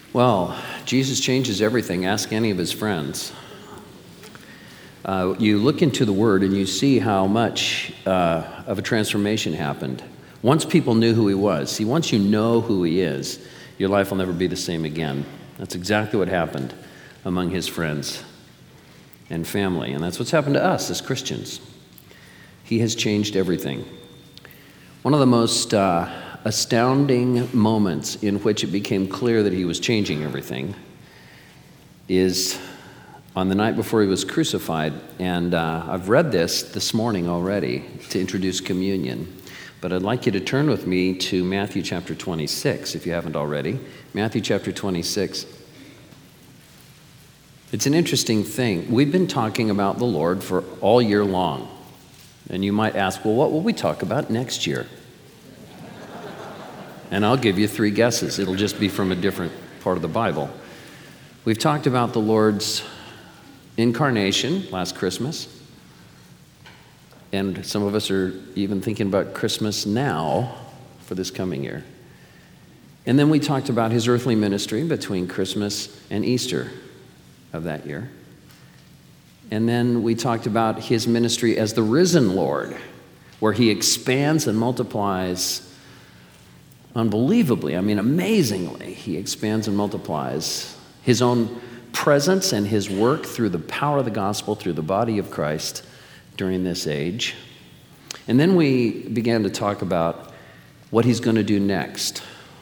Well, Jesus changes everything. Ask any of his friends. You look into the Word and you see how much of a transformation happened. Once people knew who he was, see, once you know who he is, your life will never be the same again. That's exactly what happened among his friends and family, and that's what's happened to us as Christians. He has changed everything. One of the most astounding moments in which it became clear that he was changing everything is on the night before he was crucified. And I've read this morning already to introduce communion. But I'd like you to turn with me to Matthew chapter 26, if you haven't already. Matthew chapter 26. It's an interesting thing. We've been talking about the Lord for all year long. And you might ask, well, what will we talk about next year? And I'll give you 3 guesses. It'll just be from a different part of the Bible. We've talked about the Lord's incarnation last Christmas. And some of us are even thinking about Christmas now for this coming year. And then we talked about his earthly ministry between Christmas and Easter of that year. And then we talked about his ministry as the risen Lord, where he expands and multiplies unbelievably, amazingly. He expands and multiplies his own presence and his work through the power of the gospel, through the body of Christ during this age. And then we began to talk about what he's going to do next.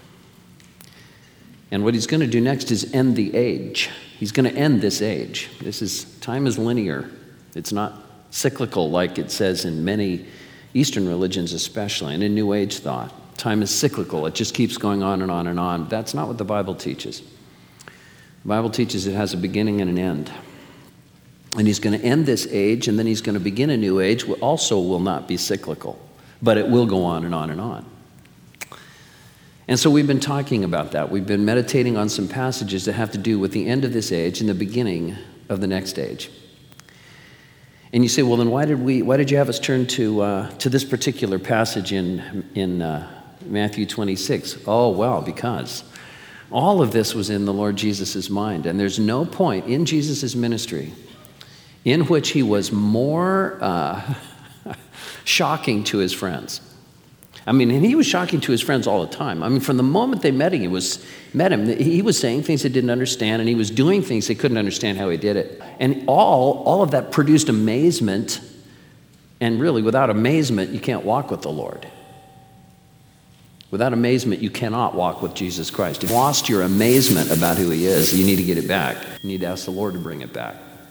And what he's going to do next is end the age. He's going to end this age. Time is linear. It's not cyclical like it says in many Eastern religions especially, and in New Age thought. Time is cyclical. It just keeps going on and on and on. That's not what the Bible teaches. The Bible teaches it has a beginning and an end. And he's going to end this age, and then he's going to begin a new age, which also will not be cyclical, but it will go on and on and on. And so we've been talking about that. We've been meditating on some passages that have to do with the end of this age and the beginning of the next age. And you say, well, then why did you have us turn to this particular passage in Matthew 26? Oh, well, because all of this was in the Lord Jesus' mind. And there's no point in Jesus' ministry in which he was more shocking to his friends. And he was shocking to his friends all the time. From the moment they met him, he was saying things they didn't understand, and he was doing things they couldn't understand how he did it. And all of that produced amazement, and really, without amazement, you can't walk with the Lord. Without amazement, you cannot walk with Jesus Christ. If you've lost your amazement about who he is, you need to get it back. You need to ask the Lord to bring it back.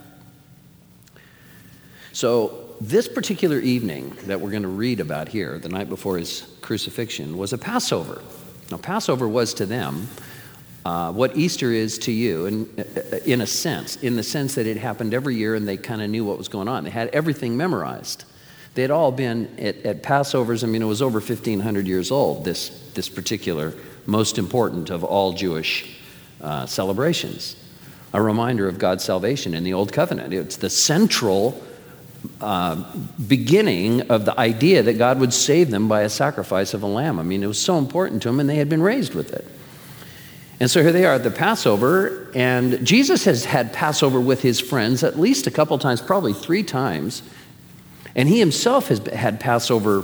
So this particular evening that we're going to read about here, the night before his crucifixion, was a Passover. Now, Passover was to them what Easter is to you, and in the sense that it happened every year and they kind of knew what was going on. They had everything memorized. They had all been at Passovers. It was over 1,500 years old, this particular most important of all Jewish celebrations. A reminder of God's salvation in the Old Covenant. It's the central beginning of the idea that God would save them by a sacrifice of a lamb. It was so important to them, and they had been raised with it. And so here they are at the Passover, and Jesus has had Passover with his friends at least a couple times, probably 3 times. And he himself has had Passover,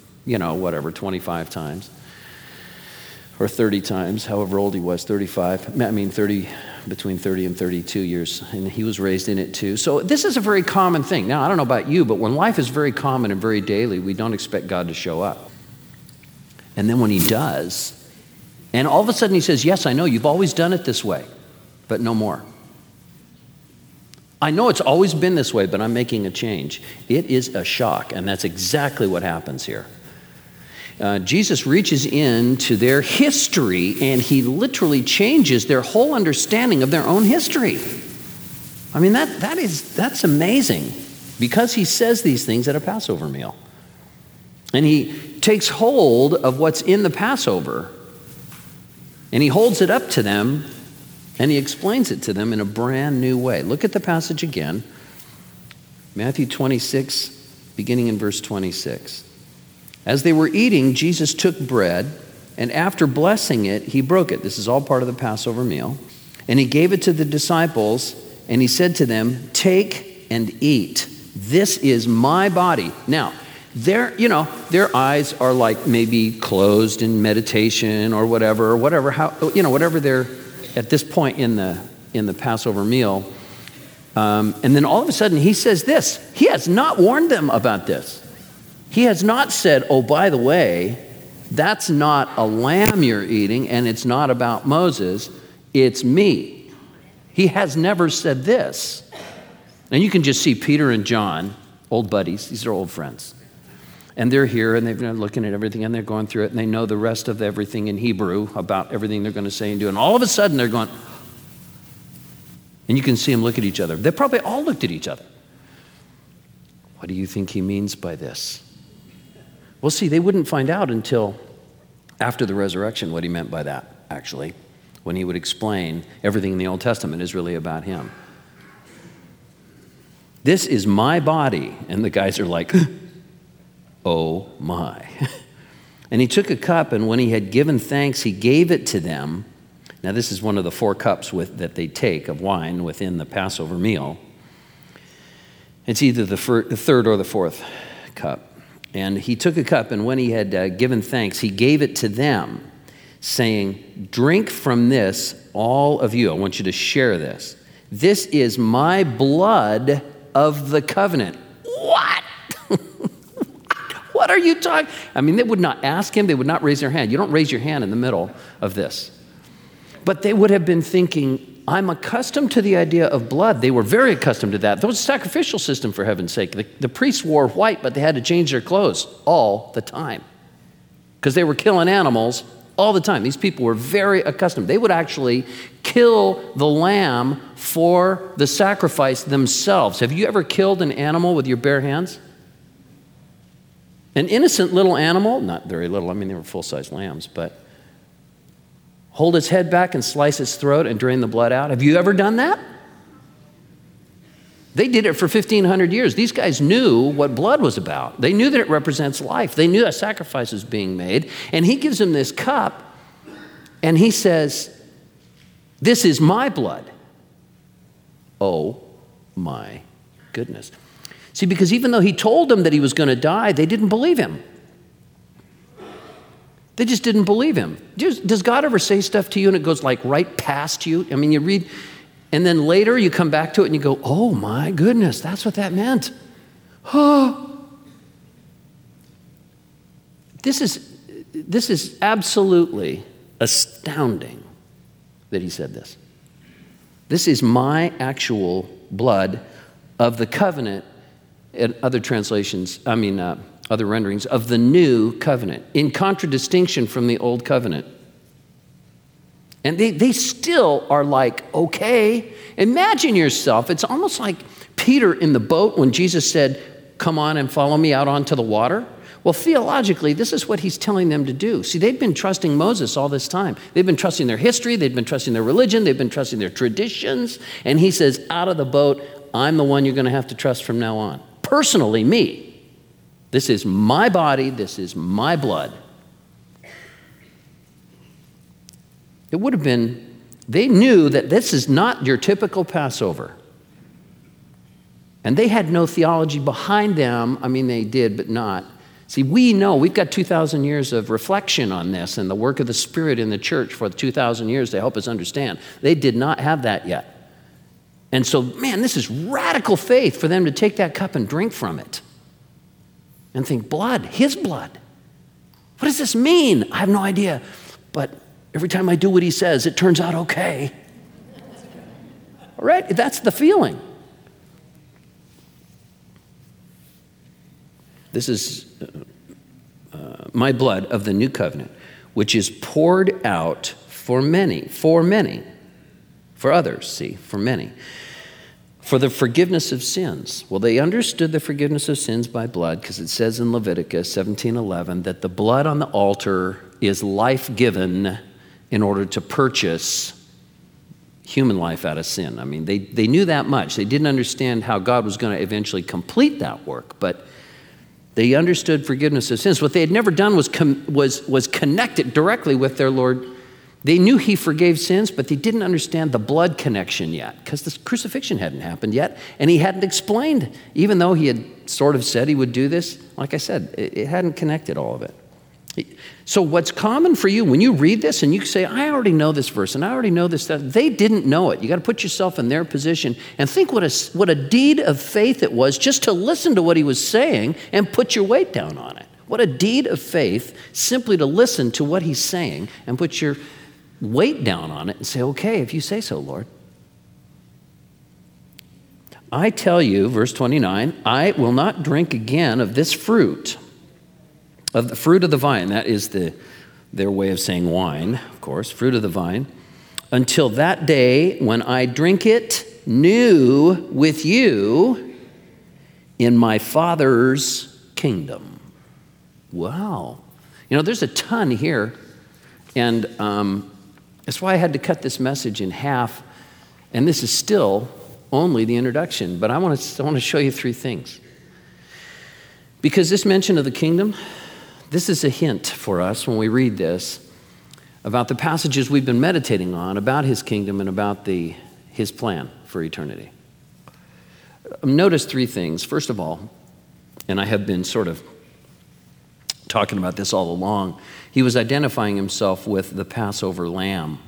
25 times or 30 times, however old he was, 35, between 30 and 32 years, and he was raised in it too. So this is a very common thing. Now, I don't know about you, but when life is very common and very daily, we don't expect God to show up. And then when he does, and all of a sudden he says, yes, I know, you've always done it this way, but no more. I know it's always been this way, but I'm making a change. It is a shock, and that's exactly what happens here. Jesus reaches into their history, and he literally changes their whole understanding of their own history. That's amazing, because he says these things at a Passover meal. And he takes hold of what's in the Passover, and he holds it up to them, and he explains it to them in a brand new way. Look at the passage again. Matthew 26, beginning in verse 26. As they were eating, Jesus took bread, And after blessing it, he broke it. This is all part of the Passover meal. And he gave it to the disciples, and he said to them, "Take and eat. This is my body." Now, their eyes are like maybe closed in meditation or whatever, whatever they're at this point in the Passover meal. And then all of a sudden he says this. He has not warned them about this. He has not said, "Oh, by the way, that's not a lamb you're eating, and it's not about Moses, it's me." He has never said this. And you can just see Peter and John, old buddies, these are old friends. And they're here, and they've been looking at everything, and they're going through it, and they know the rest of everything in Hebrew about everything they're going to say and do. And all of a sudden, they're going, and you can see them look at each other. They probably all looked at each other. What do you think he means by this? Well, see, they wouldn't find out until after the resurrection what he meant by that, actually, when he would explain everything in the Old Testament is really about him. This is my body. And the guys are like, oh my. And he took a cup, and when he had given thanks, he gave it to them. Now, this is one of the 4 cups that they take of wine within the Passover meal. It's either the third or the 4th cup. And he took a cup, and when he had given thanks, he gave it to them, saying, "Drink from this, all of you." I want you to share this. "This is my blood of the covenant." What? What are you talking? I mean, they would not ask him. They would not raise their hand. You don't raise your hand in the middle of this. But they would have been thinking, I'm accustomed to the idea of blood. They were very accustomed to that. There was a sacrificial system, for heaven's sake. The priests wore white, but they had to change their clothes all the time because they were killing animals all the time. These people were very accustomed. They would actually kill the lamb for the sacrifice themselves. Have you ever killed an animal with your bare hands? An innocent little animal, not very little, I mean, they were full-size lambs, but hold its head back and slice its throat and drain the blood out. Have you ever done that? They did it for 1,500 years. These guys knew what blood was about. They knew that it represents life. They knew a sacrifice was being made. And he gives them this cup, and he says, "This is my blood." Oh, my goodness. See, because even though he told them that he was going to die, they didn't believe him. They just didn't believe him. Does God ever say stuff to you and it goes like right past you? I mean, you read, and then later you come back to it and you go, oh my goodness, that's what that meant. Oh. This is absolutely astounding that he said this. This is my actual blood of the covenant, and other translations, other renderings, of the new covenant, in contradistinction from the old covenant. And they still are like, okay. Imagine yourself, it's almost like Peter in the boat when Jesus said, "Come on and follow me out onto the water." Well, theologically, this is what he's telling them to do. See, they've been trusting Moses all this time. They've been trusting their history, they've been trusting their religion, they've been trusting their traditions. And he says, out of the boat, I'm the one you're going to have to trust from now on. Personally, me. This is my body, this is my blood. It would have been, they knew that this is not your typical Passover. And they had no theology behind them. I mean, they did, but not. See, we know, we've got 2,000 years of reflection on this and the work of the Spirit in the church for 2,000 years to help us understand. They did not have that yet. And so, man, this is radical faith for them to take that cup and drink from it. And think, blood, his blood. What does this mean? I have no idea. But every time I do what he says, it turns out okay. All right? That's the feeling. This is my blood of the new covenant, which is poured out for many, for others, for many, for the forgiveness of sins. Well, they understood the forgiveness of sins by blood because it says in Leviticus 17:11 that the blood on the altar is life given in order to purchase human life out of sin. I mean, they knew that much. They didn't understand how God was going to eventually complete that work, but They understood forgiveness of sins. What they had never done was connect it directly with their Lord. They knew he forgave sins, but they didn't understand the blood connection yet because the crucifixion hadn't happened yet, and he hadn't explained, even though he had sort of said he would do this. Like I said, it hadn't connected all of it. So what's common for you when you read this and you say, I already know this verse and I already know this stuff, they didn't know it. You got to put yourself in their position and think what a deed of faith it was just to listen to what he was saying and put your weight down on it. What a deed of faith simply to listen to what he's saying and put your weight down on it and say, okay, if you say so, Lord. I tell you, verse 29, I will not drink again of this fruit, of the fruit of the vine. That is their way of saying wine, of course, fruit of the vine, until that day when I drink it new with you in my Father's kingdom. Wow. There's a ton here, and that's why I had to cut this message in half, and this is still only the introduction, but I want to show you three things. Because this mention of the kingdom, this is a hint for us when we read this about the passages we've been meditating on about his kingdom and about his plan for eternity. Notice three things. First of all, and I have been sort of talking about this all along, he was identifying himself with the Passover lamb.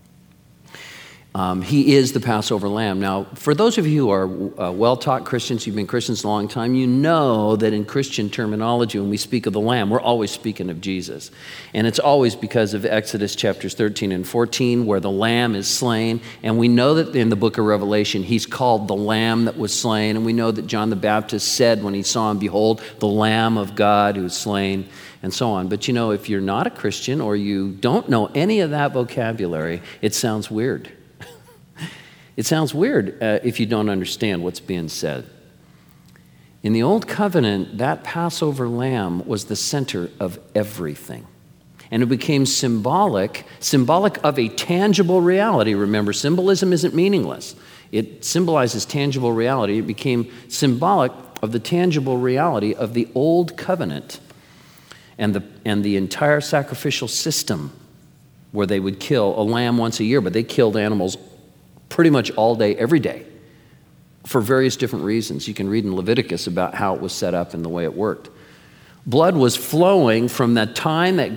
He is the Passover lamb. Now, for those of you who are well-taught Christians, you've been Christians a long time, you know that in Christian terminology, when we speak of the lamb, we're always speaking of Jesus. And it's always because of Exodus chapters 13 and 14, where the lamb is slain. And we know that in the book of Revelation, he's called the lamb that was slain. And we know that John the Baptist said when he saw him, behold, the Lamb of God who was slain, and so on. But if you're not a Christian or you don't know any of that vocabulary, it sounds weird. It sounds weird if you don't understand what's being said. In the Old Covenant, that Passover lamb was the center of everything. And it became symbolic of a tangible reality. Remember, symbolism isn't meaningless. It symbolizes tangible reality. It became symbolic of the tangible reality of the Old Covenant and the entire sacrificial system, where they would kill a lamb once a year, but they killed animals pretty much all day, every day, for various different reasons. You can read in Leviticus about how it was set up and the way it worked. Blood was flowing from the time that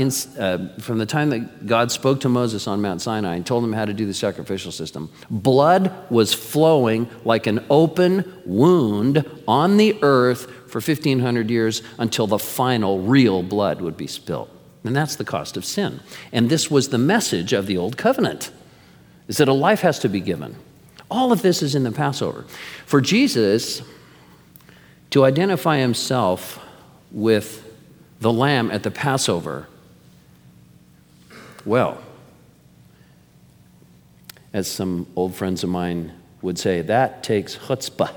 God spoke to Moses on Mount Sinai and told him how to do the sacrificial system. Blood was flowing like an open wound on the earth for 1,500 years until the final real blood would be spilled. And that's the cost of sin. And this was the message of the Old Covenant, is that a life has to be given. All of this is in the Passover. For Jesus to identify himself with the lamb at the Passover, well, as some old friends of mine would say, that takes chutzpah.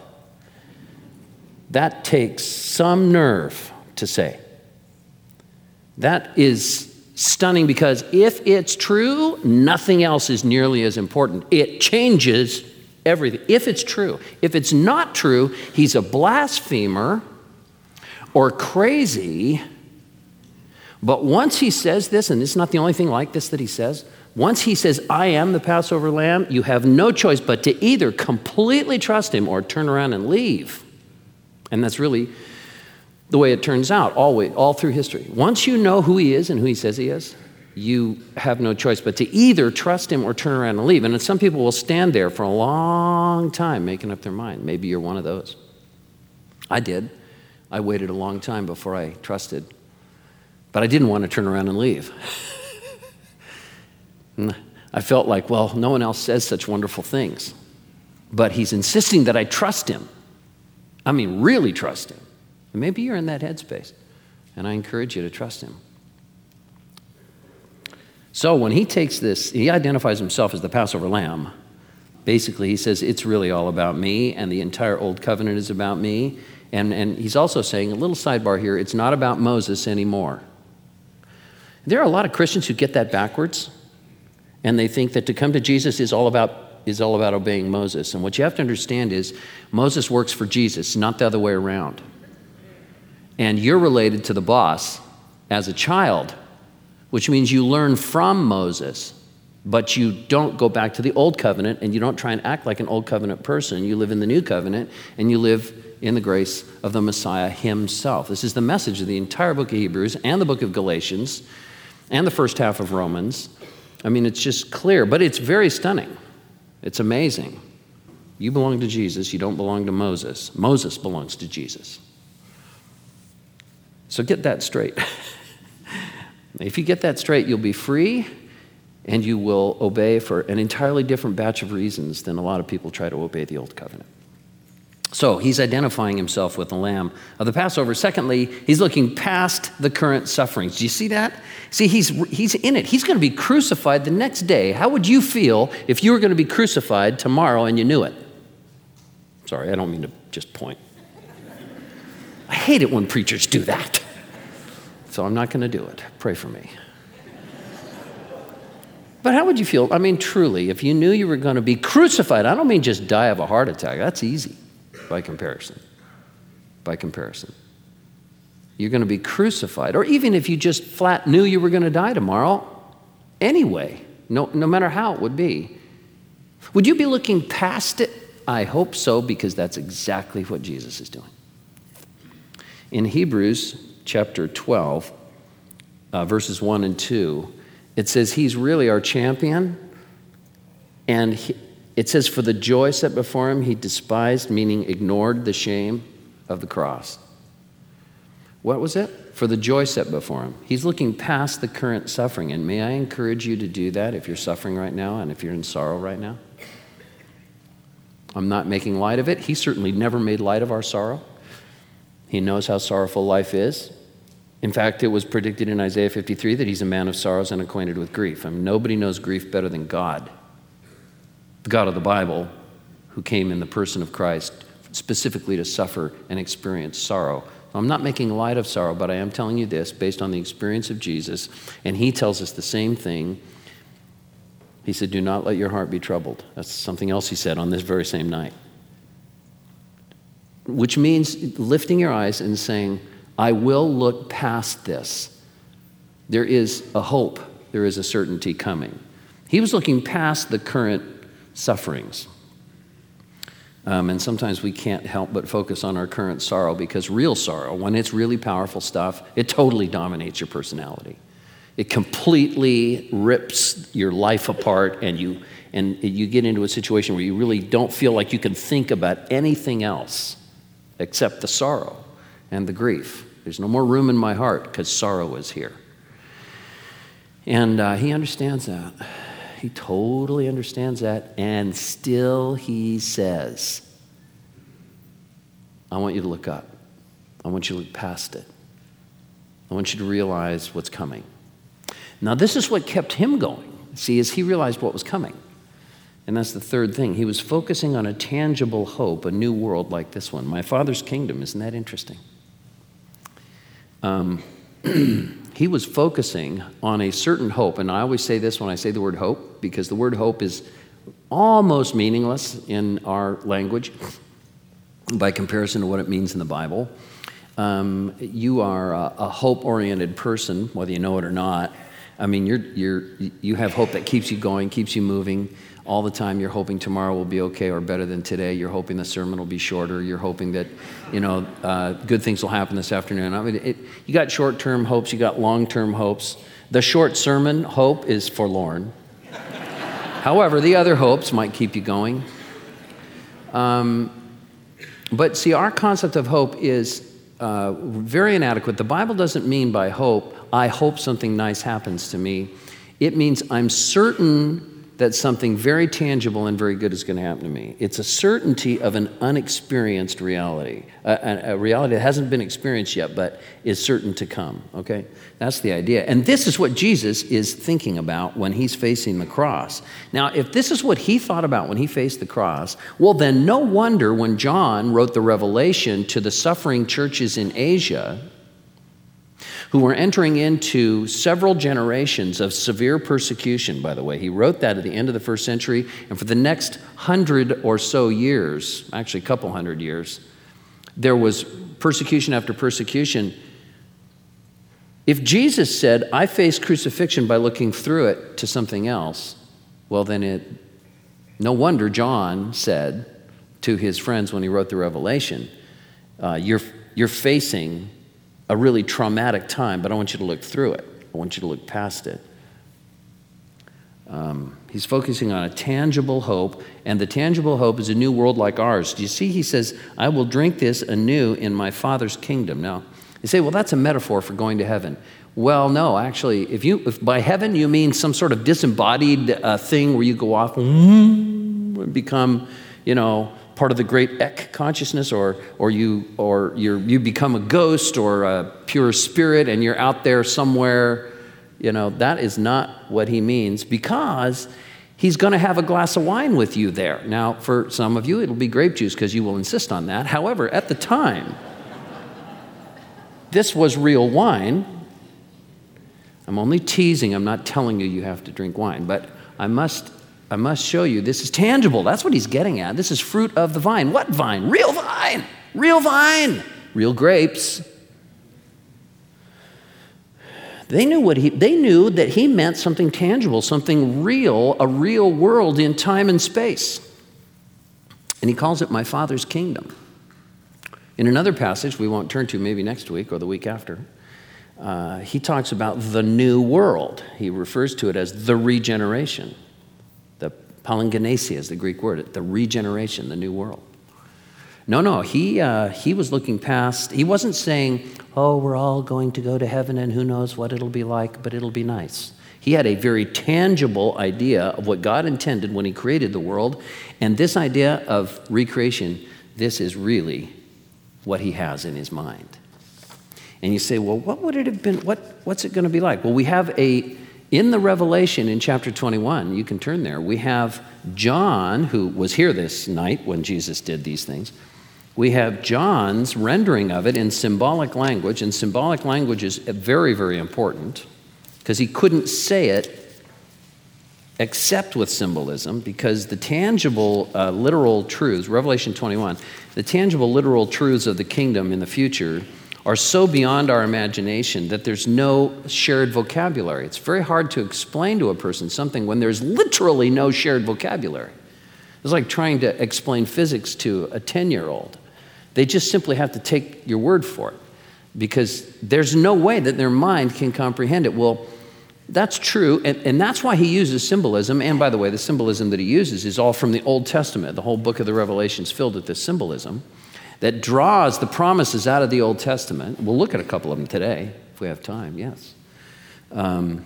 That takes some nerve to say. That is stunning, because if it's true, nothing else is nearly as important. It changes everything. If it's true. If it's not true, he's a blasphemer or crazy. But once he says this, and this is not the only thing like this that he says, once he says, I am the Passover lamb, you have no choice but to either completely trust him or turn around and leave. And that's really the way it turns out, all through history. Once you know who he is and who he says he is, you have no choice but to either trust him or turn around and leave. And some people will stand there for a long time making up their mind. Maybe you're one of those. I did. I waited a long time before I trusted. But I didn't want to turn around and leave. I felt like, well, no one else says such wonderful things. But he's insisting that I trust him. I mean, really trust him. And maybe you're in that headspace, and I encourage you to trust him. So when he takes this, he identifies himself as the Passover lamb. Basically, he says, it's really all about me, and the entire Old Covenant is about me. And he's also saying, a little sidebar here, it's not about Moses anymore. There are a lot of Christians who get that backwards, and they think that to come to Jesus is all about obeying Moses. And what you have to understand is Moses works for Jesus, not the other way around. and you're related to the boss as a child, which means you learn from Moses, but you don't go back to the old covenant and you don't try and act like an old covenant person. You live in the new covenant and you live in the grace of the Messiah himself. This is the message of the entire book of Hebrews and the book of Galatians and the first half of Romans. I mean, it's just clear, but it's very stunning. It's amazing. You belong to Jesus. You don't belong to Moses. Moses belongs to Jesus. So get that straight. If you get that straight, you'll be free and you will obey for an entirely different batch of reasons than a lot of people try to obey the old covenant. So he's identifying himself with the Lamb of the Passover. Secondly, he's looking past the current sufferings. Do you see that? See, he's in it. He's going to be crucified the next day. How would you feel if you were going to be crucified tomorrow and you knew it? Sorry, I don't mean to just point. I hate it when preachers do that. So I'm not going to do it. Pray for me. But how would you feel? I mean, truly, if you knew you were going to be crucified, I don't mean just die of a heart attack. That's easy. By comparison. You're going to be crucified. Or even if you just flat knew you were going to die tomorrow, anyway, no matter how it would be. Would you be looking past it? I hope so, because that's exactly what Jesus is doing. In Hebrews chapter 12, verses 1 and 2, it says he's really our champion, and it says, for the joy set before him, he despised, meaning ignored the shame of the cross. What was it? For the joy set before him. He's looking past the current suffering. And may I encourage you to do that if you're suffering right now and if you're in sorrow right now? I'm not making light of it. He certainly never made light of our sorrow. He knows how sorrowful life is. In fact, it was predicted in Isaiah 53 that he's a man of sorrows and acquainted with grief. I mean, nobody knows grief better than God. The God of the Bible, who came in the person of Christ specifically to suffer and experience sorrow. I'm not making light of sorrow, but I am telling you this based on the experience of Jesus, and he tells us the same thing. He said, do not let your heart be troubled. That's something else he said on this very same night. Which means lifting your eyes and saying, I will look past this. There is a hope. There is a certainty coming. He was looking past the current sufferings. And sometimes we can't help but focus on our current sorrow because real sorrow, when it's really powerful stuff, it totally dominates your personality. It completely rips your life apart and you get into a situation where you really don't feel like you can think about anything else except the sorrow and the grief. There's no more room in my heart because sorrow is here. And he understands that. He totally understands that, and still he says, I want you to look up. I want you to look past it. I want you to realize what's coming. Now, this is what kept him going, see, as he realized what was coming. And that's the third thing. He was focusing on a tangible hope, a new world like this one. My Father's kingdom, isn't that interesting? He was focusing on a certain hope, and I always say this when I say the word hope, because the word hope is almost meaningless in our language by comparison to what it means in the Bible. You are a hope-oriented person, whether you know it or not. I mean, you have hope that keeps you going, keeps you moving. All the time you're hoping tomorrow will be okay or better than today. You're hoping the sermon will be shorter. You're hoping that, good things will happen this afternoon. I mean, you got short-term hopes. You got long-term hopes. The short sermon hope is forlorn. However, the other hopes might keep you going. But see, our concept of hope is very inadequate. The Bible doesn't mean by hope, I hope something nice happens to me. It means I'm certain that something very tangible and very good is going to happen to me. It's a certainty of an unexperienced reality, a reality that hasn't been experienced yet, but is certain to come, okay? That's the idea. And this is what Jesus is thinking about when he's facing the cross. Now, if this is what he thought about when he faced the cross, well, then no wonder when John wrote the Revelation to the suffering churches in Asia, who were entering into several generations of severe persecution, by the way. He wrote that at the end of the first century, and for the next 100 or so years, actually a couple hundred years, there was persecution after persecution. If Jesus said, I face crucifixion by looking through it to something else, well, then no wonder John said to his friends when he wrote the Revelation, you're facing a really traumatic time, but I want you to look through it. I want you to look past it. He's focusing on a tangible hope, and the tangible hope is a new world like ours. Do you see? He says, I will drink this anew in my Father's kingdom. Now, you say, well, that's a metaphor for going to heaven. Well, no, actually, if by heaven you mean some sort of disembodied thing where you go off and become, part of the great ek consciousness, or you become a ghost or a pure spirit and you're out there somewhere, that is not what he means, because he's going to have a glass of wine with you there. Now, for some of you, it'll be grape juice because you will insist on that. However, at the time, this was real wine. I'm only teasing. I'm not telling you have to drink wine, but I must show you this is tangible. That's what he's getting at. This is fruit of the vine. What vine? Real vine. Real vine. Real grapes. They knew that he meant something tangible, something real, a real world in time and space. And he calls it my Father's kingdom. In another passage we won't turn to, maybe next week or the week after, he talks about the new world. He refers to it as the regeneration. The palingenesia is the Greek word, the regeneration, the new world. No, he was looking past. He wasn't saying, oh, we're all going to go to heaven and who knows what it'll be like, but it'll be nice. He had a very tangible idea of what God intended when he created the world, and this idea of recreation, this is really what he has in his mind. And you say, well, what would it have been? What's it going to be like? Well, we have in the Revelation in chapter 21, you can turn there, we have John, who was here this night when Jesus did these things. We have John's rendering of it in symbolic language, and symbolic language is very, very important because he couldn't say it except with symbolism, because the tangible, literal truths, Revelation 21, the tangible, literal truths of the kingdom in the future are so beyond our imagination that there's no shared vocabulary. It's very hard to explain to a person something when there's literally no shared vocabulary. It's like trying to explain physics to a 10-year-old. They just simply have to take your word for it because there's no way that their mind can comprehend it. Well, that's true, and that's why he uses symbolism. And by the way, the symbolism that he uses is all from the Old Testament. The whole book of the Revelation is filled with this symbolism that draws the promises out of the Old Testament. We'll look at a couple of them today, if we have time, yes. And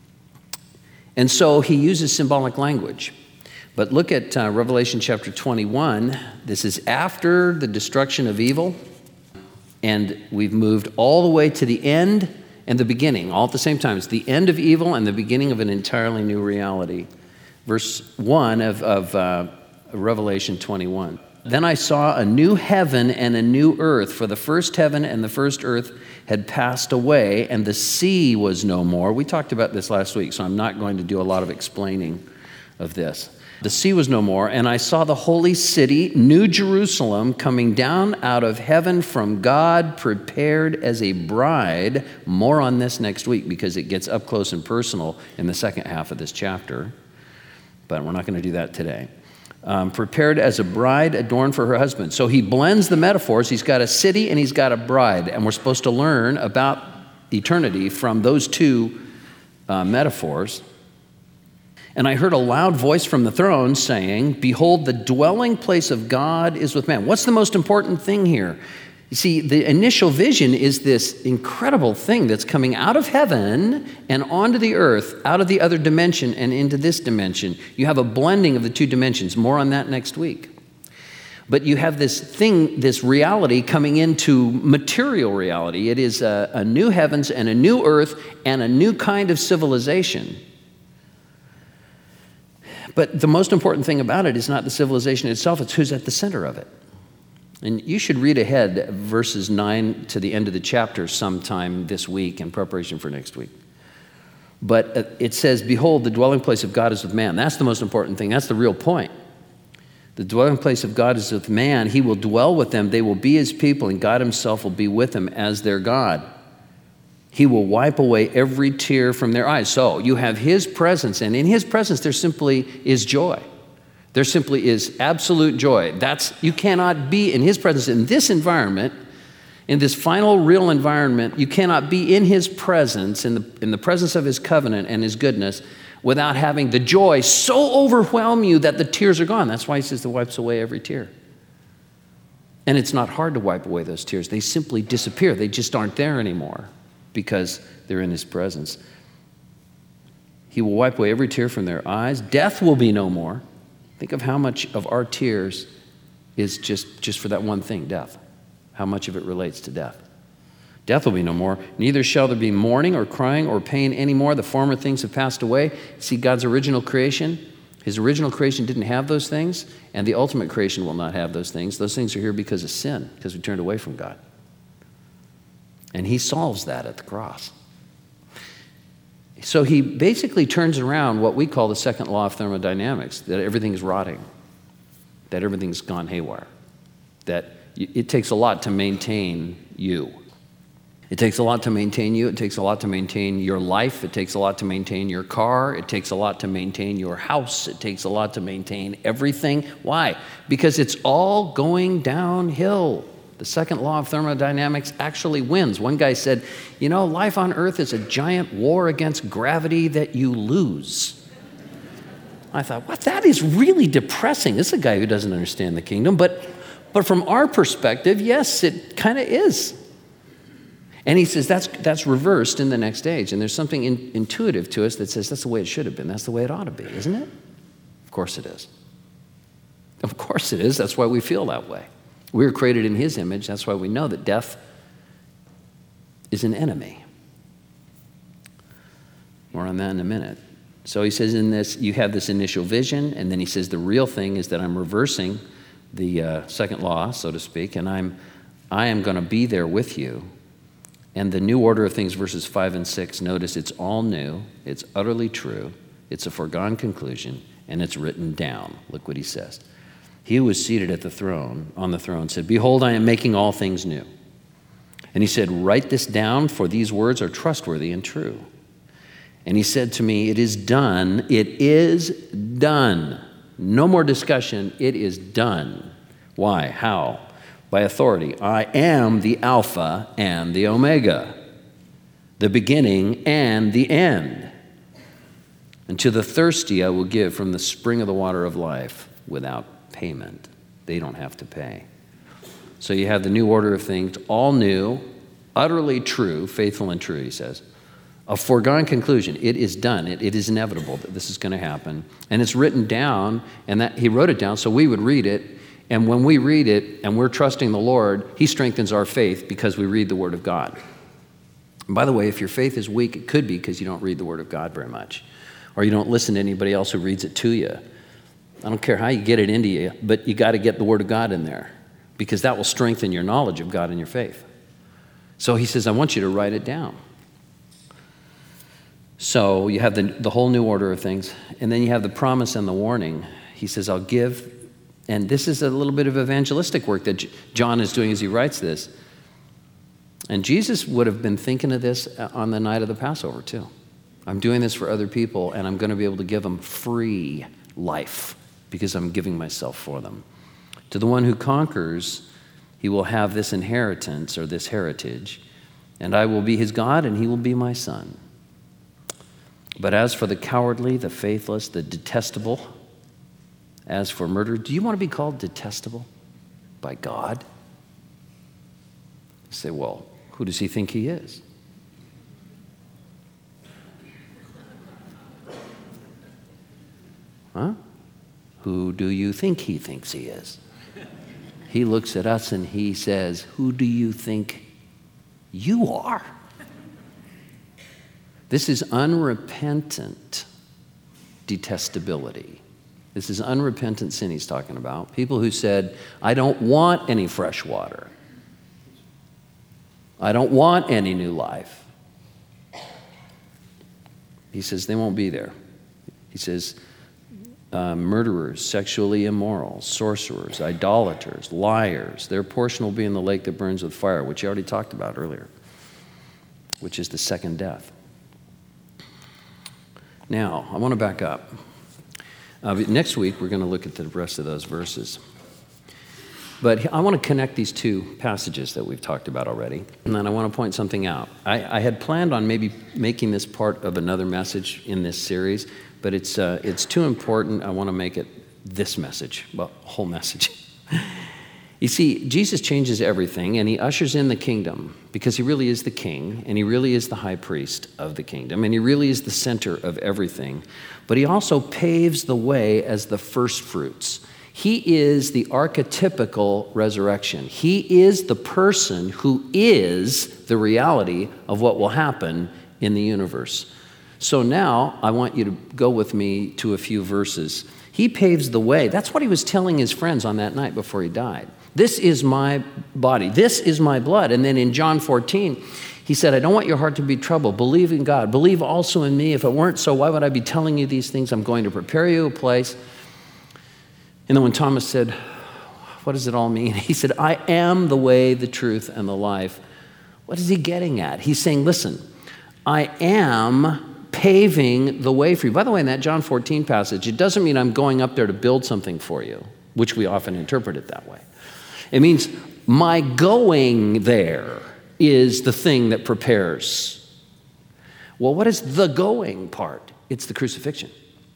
so he uses symbolic language. But look at Revelation chapter 21. This is after the destruction of evil, and we've moved all the way to the end and the beginning, all at the same time. It's the end of evil and the beginning of an entirely new reality. Verse 1 of Revelation 21. Then I saw a new heaven and a new earth, for the first heaven and the first earth had passed away, and the sea was no more. We talked about this last week, so I'm not going to do a lot of explaining of this. The sea was no more, and I saw the holy city, New Jerusalem, coming down out of heaven from God, prepared as a bride. More on this next week because it gets up close and personal in the second half of this chapter, but we're not going to do that today. Prepared as a bride adorned for her husband. So he blends the metaphors. He's got a city and he's got a bride, and we're supposed to learn about eternity from those two metaphors. And I heard a loud voice from the throne saying, behold, the dwelling place of God is with man. What's the most important thing here? You see, the initial vision is this incredible thing that's coming out of heaven and onto the earth, out of the other dimension and into this dimension. You have a blending of the two dimensions. More on that next week. But you have this thing, this reality coming into material reality. It is a new heavens and a new earth and a new kind of civilization. But the most important thing about it is not the civilization itself, it's who's at the center of it. And you should read ahead verses 9 to the end of the chapter sometime this week in preparation for next week. But it says, behold, the dwelling place of God is with man. That's the most important thing. That's the real point. The dwelling place of God is with man. He will dwell with them. They will be his people, and God himself will be with them as their God. He will wipe away every tear from their eyes. So you have his presence, and in his presence there simply is joy. There simply is absolute joy. You cannot be in his presence in this environment, in this final real environment. You cannot be in his presence, in the presence of his covenant and his goodness, without having the joy so overwhelm you that the tears are gone. That's why he says he wipes away every tear. And it's not hard to wipe away those tears. They simply disappear. They just aren't there anymore because they're in his presence. He will wipe away every tear from their eyes. Death will be no more. Think of how much of our tears is just for that one thing, death. How much of it relates to death. Death will be no more. Neither shall there be mourning or crying or pain anymore. The former things have passed away. See, God's original creation, his original creation didn't have those things, and the ultimate creation will not have those things. Those things are here because of sin, because we turned away from God. And he solves that at the cross. So he basically turns around what we call the second law of thermodynamics, that everything's rotting, that everything's gone haywire, that it takes a lot to maintain you. It takes a lot to maintain you. It takes a lot to maintain your life. It takes a lot to maintain your car. It takes a lot to maintain your house. It takes a lot to maintain everything. Why? Because it's all going downhill. The second law of thermodynamics actually wins. One guy said, life on earth is a giant war against gravity that you lose. I thought, what? That is really depressing. This is a guy who doesn't understand the kingdom. But from our perspective, yes, it kind of is. And he says that's reversed in the next age. And there's something intuitive to us that says that's the way it should have been. That's the way it ought to be, isn't it? Of course it is. Of course it is. That's why we feel that way. We were created in his image. That's why we know that death is an enemy. More on that in a minute. So he says in this, you have this initial vision, and then he says the real thing is that I'm reversing the second law, so to speak, and I am going to be there with you. And the new order of things, verses 5 and 6, notice it's all new, it's utterly true, it's a foregone conclusion, and it's written down. Look what he says. He who was seated on the throne said, "Behold, I am making all things new." And he said, "Write this down, for these words are trustworthy and true." And he said to me, "It is done, it is done." No more discussion, it is done. Why? How? By authority. I am the Alpha and the Omega, the beginning and the end. And to the thirsty I will give from the spring of the water of life without payment. They don't have to pay. So you have the new order of things, all new, utterly true, faithful and true, he says. A foregone conclusion. It is done. It is inevitable that this is going to happen. And it's written down, and that he wrote it down so we would read it. And when we read it and we're trusting the Lord, he strengthens our faith because we read the Word of God. And by the way, if your faith is weak, it could be because you don't read the Word of God very much, or you don't listen to anybody else who reads it to you. I don't care how you get it into you, but you got to get the Word of God in there because that will strengthen your knowledge of God and your faith. So he says, I want you to write it down. So you have the whole new order of things, and then you have the promise and the warning. He says, I'll give. And this is a little bit of evangelistic work that John is doing as he writes this. And Jesus would have been thinking of this on the night of the Passover too. I'm doing this for other people, and I'm going to be able to give them free life because I'm giving myself for them. To the one who conquers, he will have this inheritance or this heritage, and I will be his God, and he will be my son. But as for the cowardly, the faithless, the detestable, as for murder, do you want to be called detestable by God? You say, well, who does he think he is? Huh? Who do you think he thinks he is? He looks at us and he says, who do you think you are? This is unrepentant detestability. This is unrepentant sin he's talking about. People who said, I don't want any fresh water. I don't want any new life. He says, they won't be there. He says, murderers, sexually immoral, sorcerers, idolaters, liars. Their portion will be in the lake that burns with fire, which you already talked about earlier, which is the second death. Now, I want to back up. Next week, we're going to look at the rest of those verses. But I want to connect these two passages that we've talked about already, and then I want to point something out. I had planned on maybe making this part of another message in this series, but it's too important. I want to make it this message, well, whole message. You see, Jesus changes everything, and he ushers in the kingdom because he really is the king, and he really is the high priest of the kingdom, and he really is the center of everything. But he also paves the way as the first fruits. He is the archetypical resurrection. He is the person who is the reality of what will happen in the universe. So now I want you to go with me to a few verses. He paves the way. That's what he was telling his friends on that night before he died. This is my body. This is my blood. And then in John 14, he said, I don't want your heart to be troubled. Believe in God. Believe also in me. If it weren't so, why would I be telling you these things? I'm going to prepare you a place. And then when Thomas said, what does it all mean? He said, I am the way, the truth, and the life. What is he getting at? He's saying, listen, I am paving the way for you. By the way, in that John 14 passage, it doesn't mean I'm going up there to build something for you, which we often interpret it that way. It means my going there is the thing that prepares. Well, what is the going part? It's the crucifixion.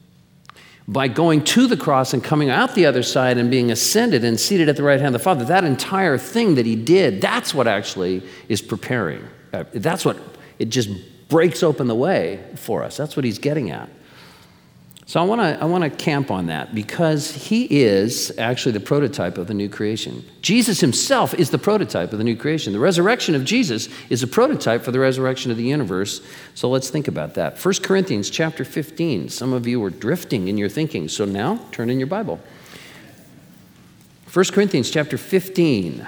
By going to the cross and coming out the other side and being ascended and seated at the right hand of the Father, that entire thing that he did, that's what actually is preparing. That's what, it just breaks open the way for us. That's what he's getting at. So I want to camp on that because he is actually the prototype of the new creation. Jesus himself is the prototype of the new creation. The resurrection of Jesus is a prototype for the resurrection of the universe. So let's think about that. 1 Corinthians chapter 15. Some of you were drifting in your thinking. So now turn in your Bible. 1 Corinthians chapter 15.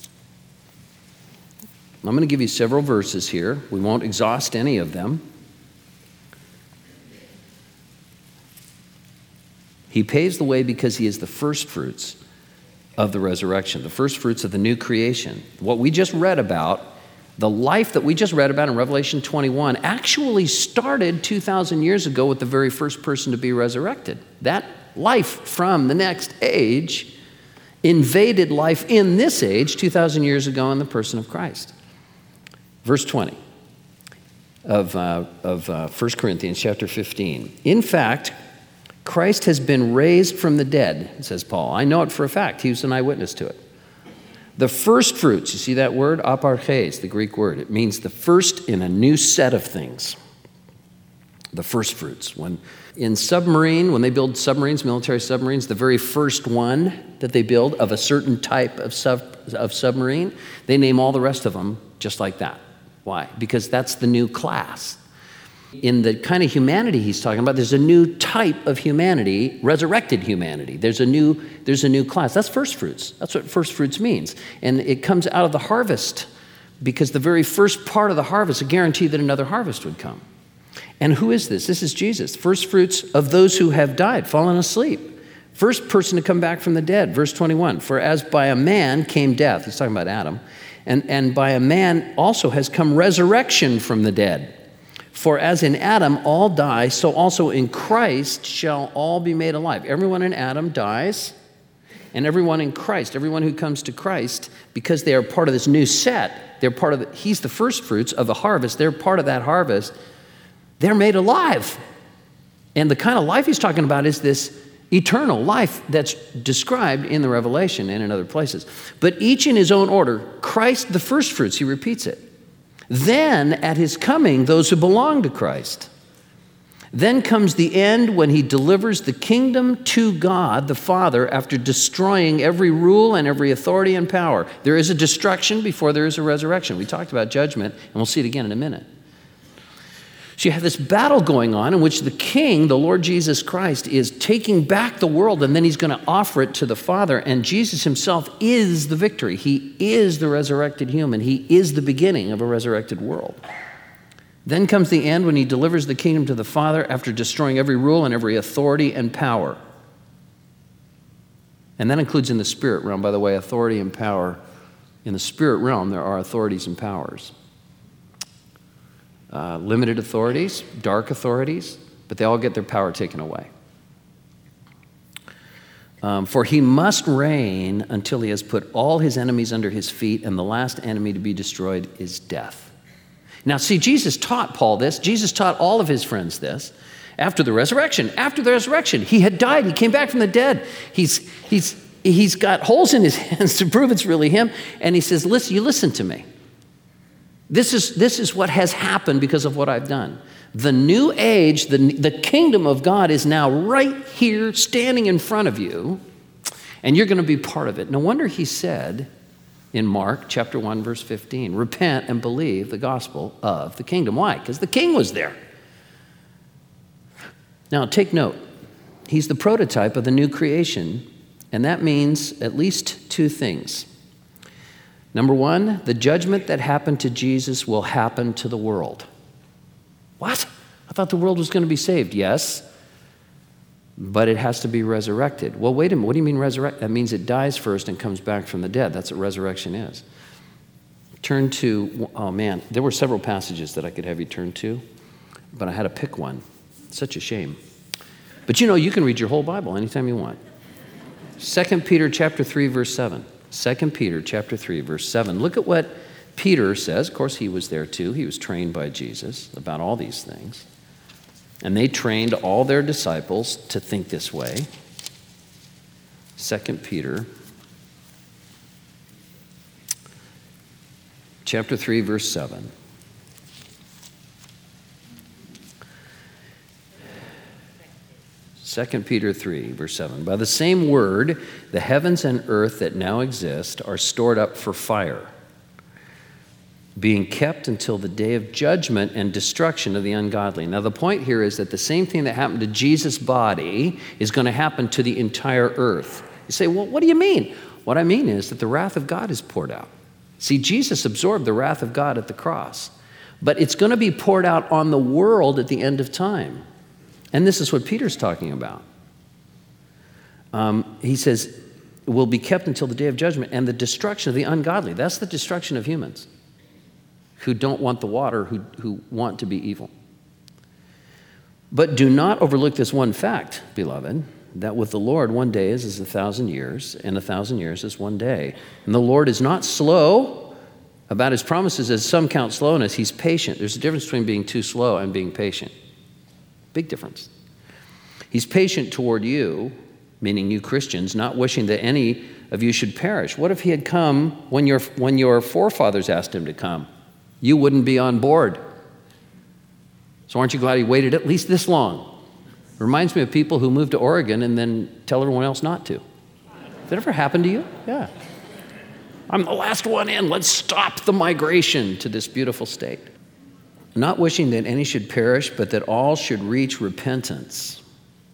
I'm going to give you several verses here. We won't exhaust any of them. He paves the way because he is the first fruits of the resurrection, the first fruits of the new creation. What we just read about, the life that we just read about in Revelation 21 actually started 2,000 years ago with the very first person to be resurrected. That life from the next age invaded life in this age 2,000 years ago in the person of Christ. Verse 20 of 1 Corinthians chapter 15. In fact, Christ has been raised from the dead, says Paul. I know it for a fact. He was an eyewitness to it. The first fruits, you see that word? Aparches, the Greek word. It means the first in a new set of things. The first fruits. When they build submarines, military submarines, the very first one that they build of a certain type of submarine, they name all the rest of them just like that. Why? Because that's the new class. In the kind of humanity he's talking about, there's a new type of humanity, resurrected humanity. There's a new class. That's first fruits. That's what first fruits means. And it comes out of the harvest because the very first part of the harvest, a guarantee that another harvest would come. And who is this? This is Jesus, first fruits of those who have died, fallen asleep. First person to come back from the dead, verse 21. For as by a man came death, he's talking about Adam, and by a man also has come resurrection from the dead. For as in Adam all die, so also in Christ shall all be made alive. Everyone in Adam dies, and everyone in Christ, everyone who comes to Christ, because they are part of this new set, he's the first fruits of the harvest, they're part of that harvest, they're made alive. And the kind of life he's talking about is this eternal life that's described in the Revelation and in other places. But each in his own order, Christ the first fruits, he repeats it. Then, at his coming, those who belong to Christ. Then comes the end when he delivers the kingdom to God, the Father, after destroying every rule and every authority and power. There is a destruction before there is a resurrection. We talked about judgment, and we'll see it again in a minute. So you have this battle going on in which the King, the Lord Jesus Christ, is taking back the world, and then he's going to offer it to the Father. And Jesus himself is the victory. He is the resurrected human. He is the beginning of a resurrected world. Then comes the end when he delivers the kingdom to the Father after destroying every rule and every authority and power. And that includes in the spirit realm, by the way, authority and power. In the spirit realm, there are authorities and powers. Limited authorities, dark authorities, but they all get their power taken away. For he must reign until he has put all his enemies under his feet, and the last enemy to be destroyed is death. Now, see, Jesus taught Paul this. Jesus taught all of his friends this. After the resurrection, he had died. He came back from the dead. He's got holes in his hands to prove it's really him. And he says, listen to me. This is what has happened because of what I've done. The new age, the kingdom of God is now right here standing in front of you, and you're going to be part of it. No wonder he said in Mark chapter 1, verse 15, repent and believe the gospel of the kingdom. Why? Because the king was there. Now, take note. He's the prototype of the new creation, and that means at least two things. Number one, the judgment that happened to Jesus will happen to the world. What? I thought the world was going to be saved. Yes, but it has to be resurrected. Well, wait a minute. What do you mean resurrect? That means it dies first and comes back from the dead. That's what resurrection is. Turn to, oh man, there were several passages that I could have you turn to, but I had to pick one. Such a shame. But you can read your whole Bible anytime you want. 2 Peter chapter 3, verse 7. 2 Peter chapter 3, verse 7. Look at what Peter says. Of course, he was there too. He was trained by Jesus about all these things. And they trained all their disciples to think this way. 2 Peter chapter 3, verse 7. Second Peter 3, verse 7. By the same word, the heavens and earth that now exist are stored up for fire, being kept until the day of judgment and destruction of the ungodly. Now, the point here is that the same thing that happened to Jesus' body is going to happen to the entire earth. You say, well, what do you mean? What I mean is that the wrath of God is poured out. See, Jesus absorbed the wrath of God at the cross, but it's going to be poured out on the world at the end of time. And this is what Peter's talking about. He says, will be kept until the day of judgment and the destruction of the ungodly. That's the destruction of humans who don't want the water, who want to be evil. But do not overlook this one fact, beloved, that with the Lord 1 day is 1,000 years, and 1,000 years is 1 day. And the Lord is not slow about his promises, as some count slowness. He's patient. There's a difference between being too slow and being patient. Big difference. He's patient toward you, meaning you Christians, not wishing that any of you should perish. What if he had come when your forefathers asked him to come? You wouldn't be on board. So aren't you glad he waited at least this long? Reminds me of people who move to Oregon and then tell everyone else not to. Did that ever happen to you? Yeah. I'm the last one in. Let's stop the migration to this beautiful state. Not wishing that any should perish, but that all should reach repentance.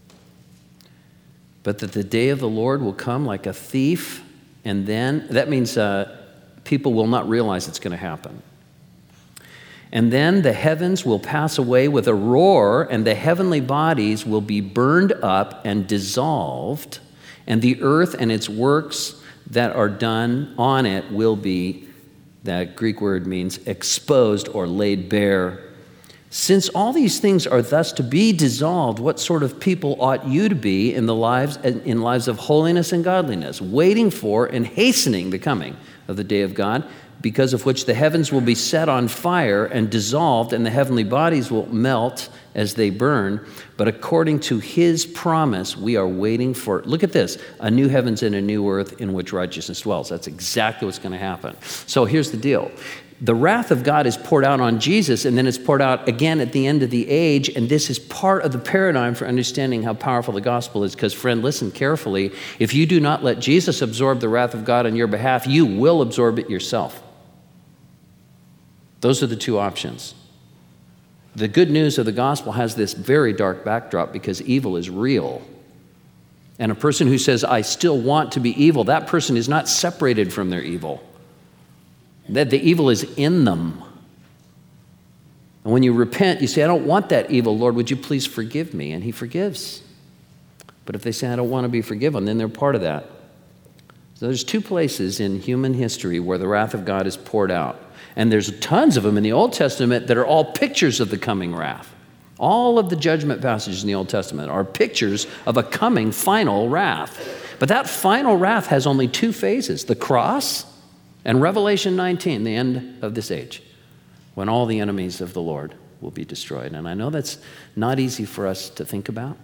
But that the day of the Lord will come like a thief, and then, that means people will not realize it's going to happen. And then the heavens will pass away with a roar, and the heavenly bodies will be burned up and dissolved, and the earth and its works that are done on it will be, that Greek word means exposed or laid bare. Since all these things are thus to be dissolved, what sort of people ought you to be in lives of holiness and godliness, waiting for and hastening the coming of the day of God, because of which the heavens will be set on fire and dissolved, and the heavenly bodies will melt as they burn. But according to his promise, we are waiting for, look at this, a new heavens and a new earth in which righteousness dwells. That's exactly what's going to happen. So here's the deal. The wrath of God is poured out on Jesus, and then it's poured out again at the end of the age, and this is part of the paradigm for understanding how powerful the gospel is, because, friend, listen carefully. If you do not let Jesus absorb the wrath of God on your behalf, you will absorb it yourself. Those are the two options. The good news of the gospel has this very dark backdrop because evil is real. And a person who says, I still want to be evil, that person is not separated from their evil. That the evil is in them. And when you repent, you say, I don't want that evil, Lord, would you please forgive me? And he forgives. But if they say, I don't want to be forgiven, then they're part of that. So there's two places in human history where the wrath of God is poured out. And there's tons of them in the Old Testament that are all pictures of the coming wrath. All of the judgment passages in the Old Testament are pictures of a coming final wrath. But that final wrath has only two phases, the cross and Revelation 19, the end of this age, when all the enemies of the Lord will be destroyed. And I know that's not easy for us to think about,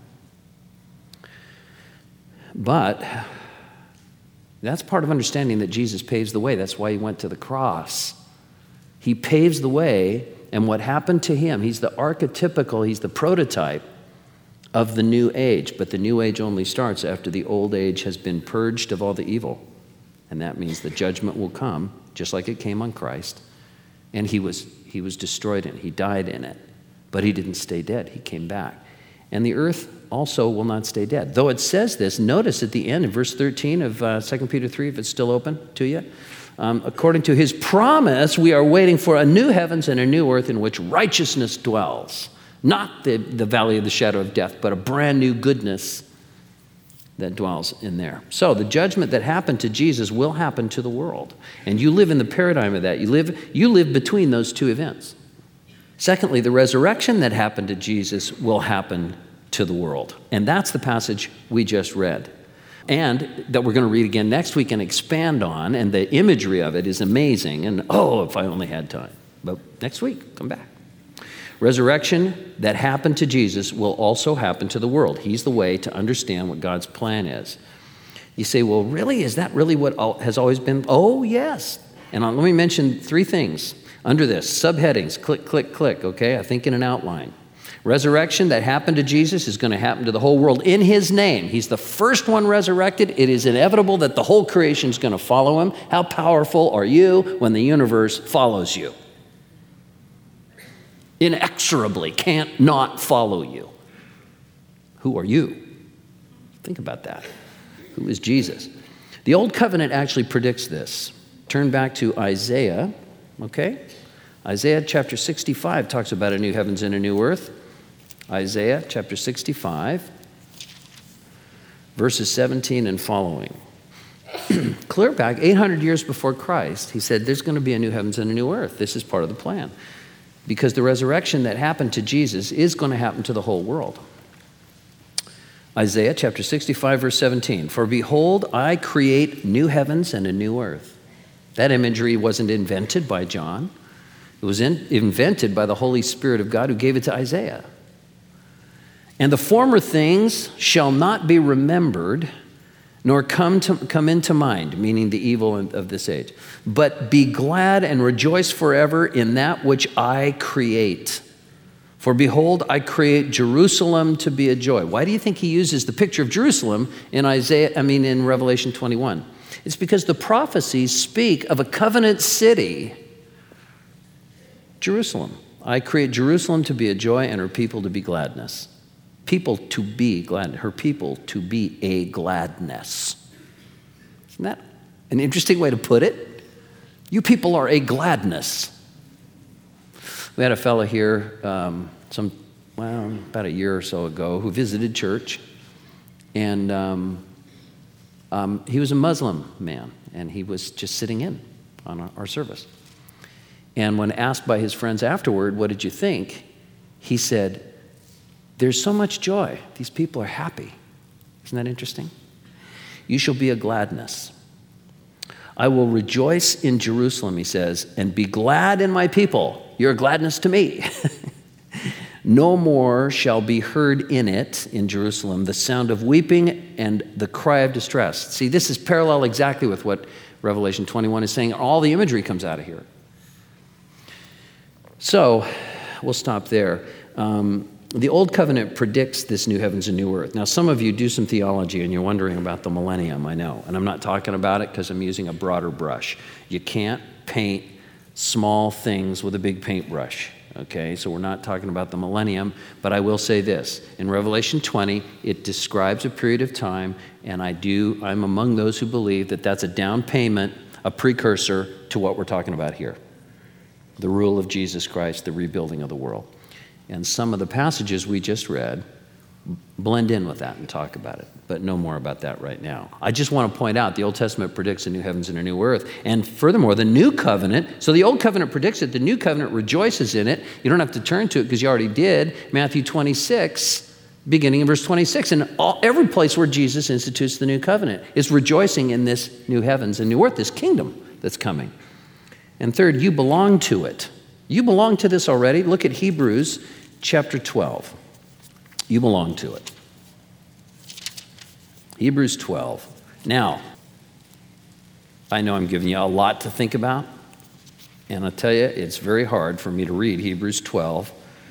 but that's part of understanding that Jesus paves the way. That's why he went to the cross. He paves the way, and what happened to him, he's the archetypical, he's the prototype of the new age. But the new age only starts after the old age has been purged of all the evil. And that means the judgment will come, just like it came on Christ. And he was destroyed in it. He died in it. But he didn't stay dead. He came back. And the earth also will not stay dead. Though it says this, notice at the end in verse 13 of 2 Peter 3, if it's still open to you. According to his promise, we are waiting for a new heavens and a new earth in which righteousness dwells. Not the valley of the shadow of death, but a brand new goodness that dwells in there. So the judgment that happened to Jesus will happen to the world. And you live in the paradigm of that. You live between those two events. Secondly, the resurrection that happened to Jesus will happen to the world. And that's the passage we just read. And that we're going to read again next week and expand on. And the imagery of it is amazing. And if I only had time. But next week, come back. Resurrection that happened to Jesus will also happen to the world. He's the way to understand what God's plan is. You say, well, really? Is that really what has always been? Oh, yes. And let me mention three things under this. Subheadings, click, click, click, okay? I think in an outline. Resurrection that happened to Jesus is going to happen to the whole world in his name. He's the first one resurrected. It is inevitable that the whole creation is going to follow him. How powerful are you when the universe follows you? Inexorably can't not follow you. Who are you? Think about that. Who is Jesus? The Old Covenant actually predicts this. Turn back to Isaiah, okay? Isaiah chapter 65 talks about a new heavens and a new earth. Isaiah chapter 65, verses 17 and following. Clear back 800 years before Christ, he said there's going to be a new heavens and a new earth. This is part of the plan. Because the resurrection that happened to Jesus is going to happen to the whole world. Isaiah chapter 65, verse 17. For behold, I create new heavens and a new earth. That imagery wasn't invented by John. It was invented by the Holy Spirit of God who gave it to Isaiah. And the former things shall not be remembered, nor come into mind, meaning the evil of this age. But be glad and rejoice forever in that which I create. For behold, I create Jerusalem to be a joy. Why do you think he uses the picture of Jerusalem in Revelation 21? It's because the prophecies speak of a covenant city, Jerusalem. I create Jerusalem to be a joy and her people to be gladness. People to be glad, her people to be a gladness. Isn't that an interesting way to put it? You people are a gladness. We had a fellow here about a year or so ago who visited church, and he was a Muslim man, and he was just sitting in on our service. And when asked by his friends afterward, what did you think? He said, there's so much joy. These people are happy. Isn't that interesting? You shall be a gladness. I will rejoice in Jerusalem, he says, and be glad in my people. You're a gladness to me. No more shall be heard in it, in Jerusalem, the sound of weeping and the cry of distress. See, this is parallel exactly with what Revelation 21 is saying. All the imagery comes out of here. So, we'll stop there. The Old Covenant predicts this new heavens and new earth. Now, some of you do some theology and you're wondering about the millennium, I know. And I'm not talking about it because I'm using a broader brush. You can't paint small things with a big paintbrush, okay? So we're not talking about the millennium, but I will say this. In Revelation 20, it describes a period of time, and I'm among those who believe that that's a down payment, a precursor to what we're talking about here. The rule of Jesus Christ, the rebuilding of the world. And some of the passages we just read blend in with that and talk about it, but no more about that right now. I just want to point out the Old Testament predicts a new heavens and a new earth. And furthermore, the new covenant, so the old covenant predicts it, the new covenant rejoices in it. You don't have to turn to it because you already did. Matthew 26, beginning in verse 26. And every place where Jesus institutes the new covenant is rejoicing in this new heavens and new earth, this kingdom that's coming. And third, you belong to it. You belong to this already. Look at Hebrews chapter 12. You belong to it. Hebrews 12. Now, I know I'm giving you a lot to think about, and I'll tell you, it's very hard for me to read Hebrews 12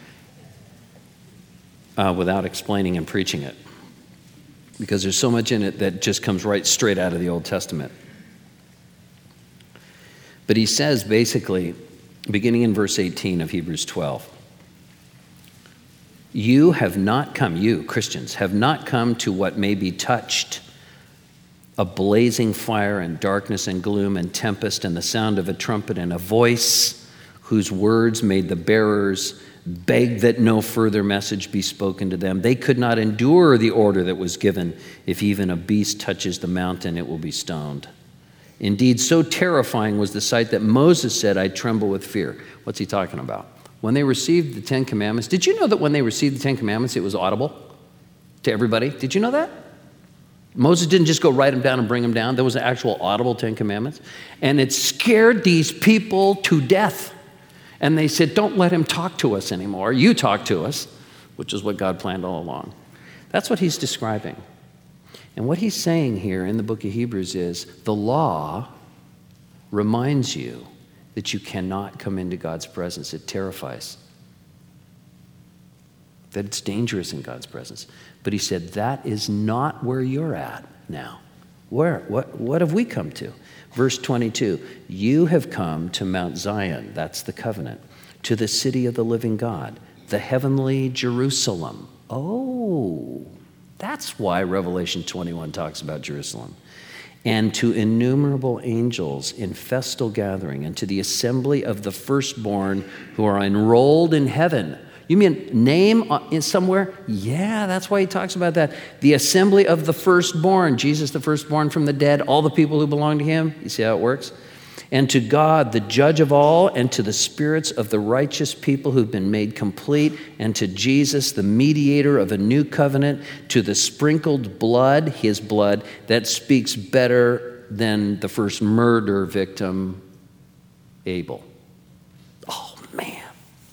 without explaining and preaching it, because there's so much in it that just comes right straight out of the Old Testament. But he says, basically, beginning in verse 18 of Hebrews 12, you have not come, you Christians, have not come to what may be touched, a blazing fire and darkness and gloom and tempest and the sound of a trumpet and a voice whose words made the bearers beg that no further message be spoken to them. They could not endure the order that was given. If even a beast touches the mountain, it will be stoned. Indeed, so terrifying was the sight that Moses said, I tremble with fear. What's he talking about? When they received the Ten Commandments, did you know that when they received the Ten Commandments, it was audible to everybody? Did you know that? Moses didn't just go write them down and bring them down. There was an actual audible Ten Commandments. And it scared these people to death. And they said, don't let him talk to us anymore. You talk to us, which is what God planned all along. That's what he's describing. And what he's saying here in the book of Hebrews is the law reminds you that you cannot come into God's presence. It terrifies. That it's dangerous in God's presence. But he said, that is not where you're at now. Where? What have we come to? Verse 22, you have come to Mount Zion, that's the covenant, to the city of the living God, the heavenly Jerusalem. Oh, that's why Revelation 21 talks about Jerusalem. And to innumerable angels in festal gathering, and to the assembly of the firstborn who are enrolled in heaven. You mean name in somewhere? Yeah, that's why he talks about that. The assembly of the firstborn, Jesus the firstborn from the dead, all the people who belong to him. You see how it works? And to God, the judge of all, and to the spirits of the righteous people who've been made complete, and to Jesus, the mediator of a new covenant, to the sprinkled blood, his blood, that speaks better than the first murder victim, Abel. Oh, man.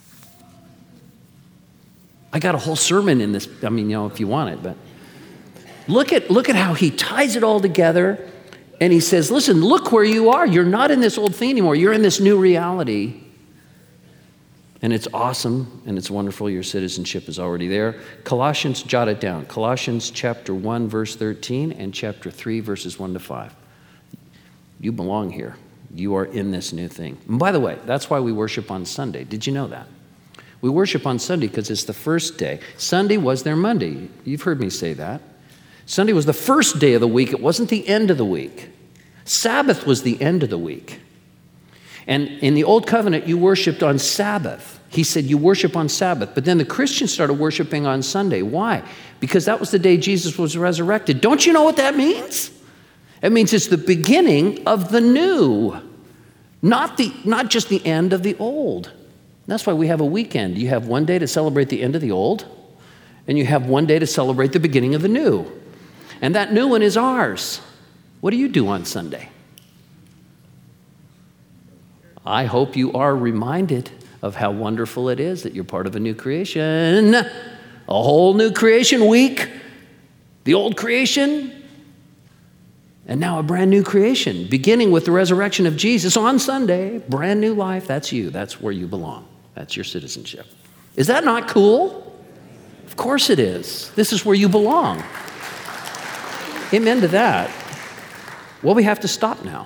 I got a whole sermon in this, if you want it, but look at how he ties it all together. And he says, listen, look where you are. You're not in this old thing anymore. You're in this new reality. And it's awesome and it's wonderful. Your citizenship is already there. Colossians, jot it down. Colossians chapter 1, verse 13 and chapter 3, verses 1 to 5. You belong here. You are in this new thing. And by the way, that's why we worship on Sunday. Did you know that? We worship on Sunday because it's the first day. Sunday was their Monday. You've heard me say that. Sunday was the first day of the week. It wasn't the end of the week. Sabbath was the end of the week. And in the Old Covenant, you worshiped on Sabbath. He said you worship on Sabbath. But then the Christians started worshiping on Sunday. Why? Because that was the day Jesus was resurrected. Don't you know what that means? It means it's the beginning of the new, not just the end of the old. That's why we have a weekend. You have one day to celebrate the end of the old, and you have one day to celebrate the beginning of the new. And that new one is ours. What do you do on Sunday? I hope you are reminded of how wonderful it is that you're part of a new creation. A whole new creation week. The old creation. And now a brand new creation, beginning with the resurrection of Jesus on Sunday. Brand new life. That's you. That's where you belong. That's your citizenship. Is that not cool? Of course it is. This is where you belong. Amen to that. Well, we have to stop now.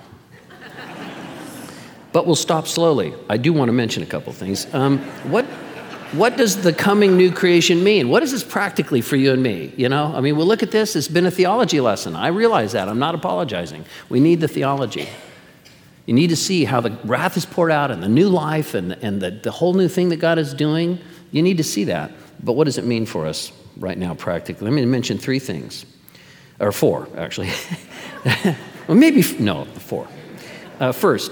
But we'll stop slowly. I do want to mention a couple things. What does the coming new creation mean? What is this practically for you and me? We'll look at this. It's been a theology lesson. I realize that. I'm not apologizing. We need the theology. You need to see how the wrath is poured out and the new life and the whole new thing that God is doing. You need to see that. But what does it mean for us? right now, practically. Let me mention 3 things, or 4, actually. Well, maybe, no, 4. First,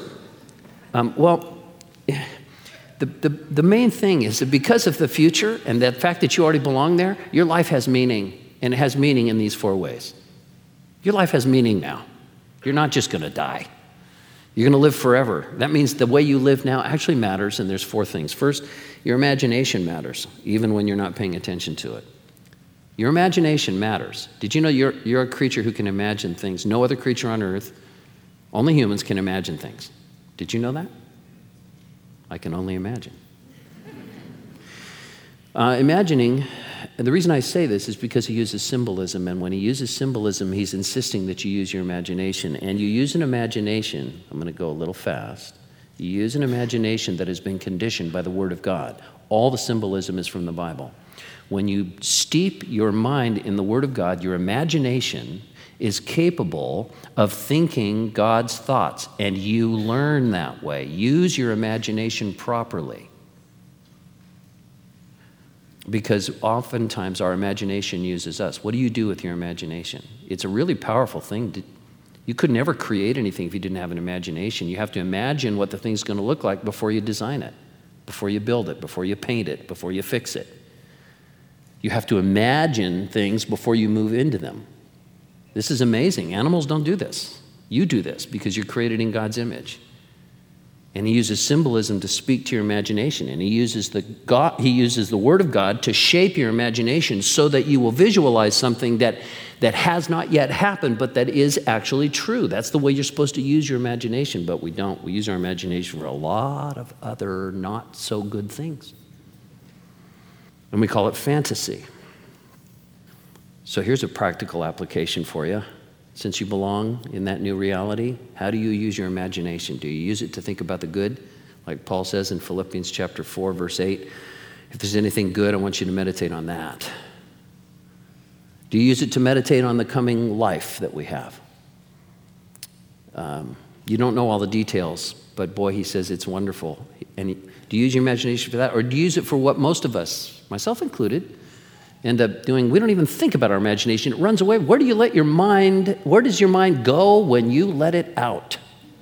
the main thing is that because of the future and the fact that you already belong there, your life has meaning, and it has meaning in these 4 ways. Your life has meaning now. You're not just going to die. You're going to live forever. That means the way you live now actually matters, and there's 4 things. First, your imagination matters, even when you're not paying attention to it. Your imagination matters. Did you know you're a creature who can imagine things? No other creature on earth, only humans can imagine things. Did you know that? I can only imagine. Imagining, and the reason I say this is because he uses symbolism, and when he uses symbolism, he's insisting that you use your imagination. And you use an imagination, I'm going to go a little fast, you use an imagination that has been conditioned by the Word of God. All the symbolism is from the Bible. When you steep your mind in the Word of God, your imagination is capable of thinking God's thoughts, and you learn that way. Use your imagination properly. Because oftentimes our imagination uses us. What do you do with your imagination? It's a really powerful thing. You could never create anything if you didn't have an imagination. You have to imagine what the thing's going to look like before you design it, before you build it, before you paint it, before you fix it. You have to imagine things before you move into them. This is amazing. Animals don't do this. You do this because you're created in God's image. And he uses symbolism to speak to your imagination. And he uses the Word of God to shape your imagination so that you will visualize something that has not yet happened, but that is actually true. That's the way you're supposed to use your imagination, but we don't. We use our imagination for a lot of other not so good things. And we call it fantasy. So here's a practical application for you. Since you belong in that new reality, how do you use your imagination? Do you use it to think about the good? Like Paul says in Philippians chapter 4, verse 8, if there's anything good, I want you to meditate on that. Do you use it to meditate on the coming life that we have? You don't know all the details, but boy, he says it's wonderful. And do you use your imagination for that? Or do you use it for what most of us, myself included, end up doing? We don't even think about our imagination. It runs away. Where does your mind go when you let it out?